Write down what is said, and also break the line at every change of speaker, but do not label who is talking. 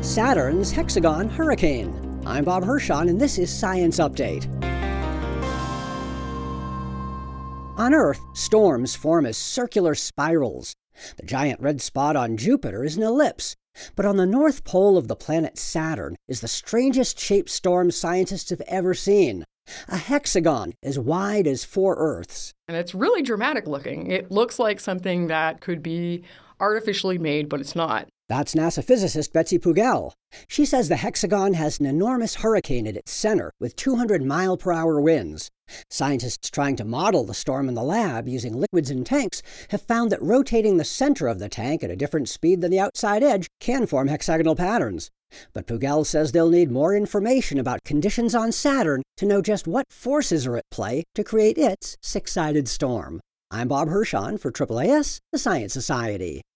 Saturn's hexagon hurricane. I'm Bob Hirschon, and this is Science Update. On Earth, storms form as circular spirals. The giant red spot on Jupiter is an ellipse, but on the north pole of the planet Saturn is the strangest shaped storm scientists have ever seen. A hexagon as wide as 4 Earths.
And it's really dramatic looking. It looks like something that could be artificially made, but it's not.
That's NASA physicist Betsy Pugel. She says the hexagon has an enormous hurricane at its center with 200-mile-per-hour winds. Scientists trying to model the storm in the lab using liquids in tanks have found that rotating the center of the tank at a different speed than the outside edge can form hexagonal patterns. But Pugel says they'll need more information about conditions on Saturn to know just what forces are at play to create its six-sided storm. I'm Bob Hirschon for AAAS, the Science Society.